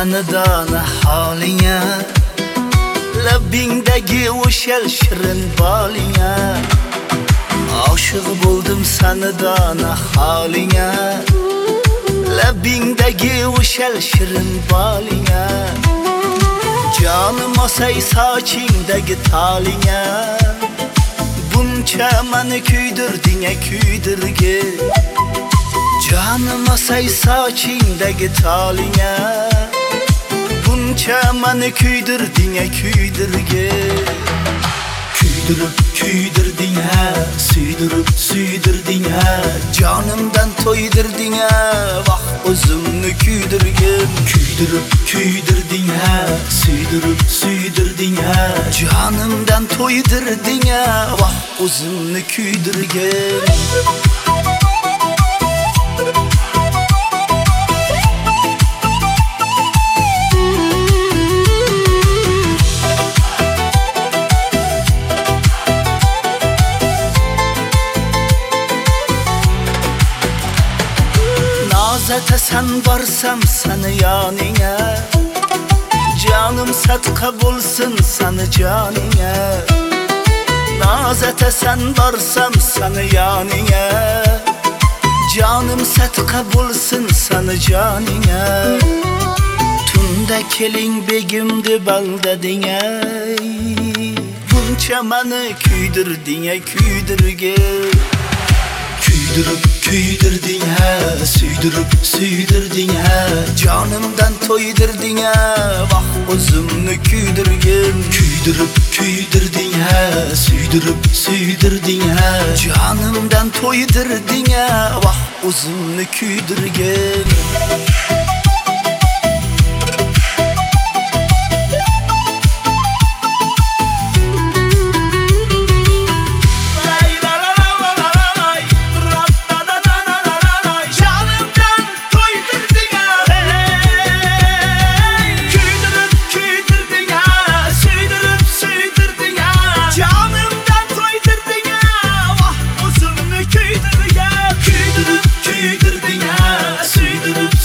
sanadana holinga, labingdagi o'shal shirin bolinga. Oshiq bo'ldim sanadana holinga, labingdagi o'shal shirin bolinga. Jonim osay sochingdagi tolinga, buncha meni kuydirding-a kuydirgi. Jonim osay sochingdagi tolinga, buncha meni kuydirding-a kuydirgi. Kuydirding-a, suydirding-a, jonimdan to'ydirding-a, vah o'zimni kuydirgin. Kuydirding-a, suydirding-a, jonimdan to'ydirding-a, vah o'zimni kuydirgin. Sen varsam seni yanına, canım sadqa bo'lsin seni canına. Nazete sen varsam seni yanına, canım sadqa bo'lsin seni canına. Tunda keling begimdi baldading-a, buncha meni kuydirding-a kuydirgi. Kuydirding-a, suydirding-a, jonimdan to'ydirding-a, vah o'zimni kuydirgin. Kuydirding-a, suydirding-a, jonimdan to'ydirding-a, vah o'zimni kuydirgin.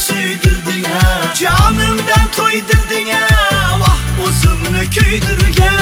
Canımdan to'ydirding-a, vah o'zimni kuydirgan.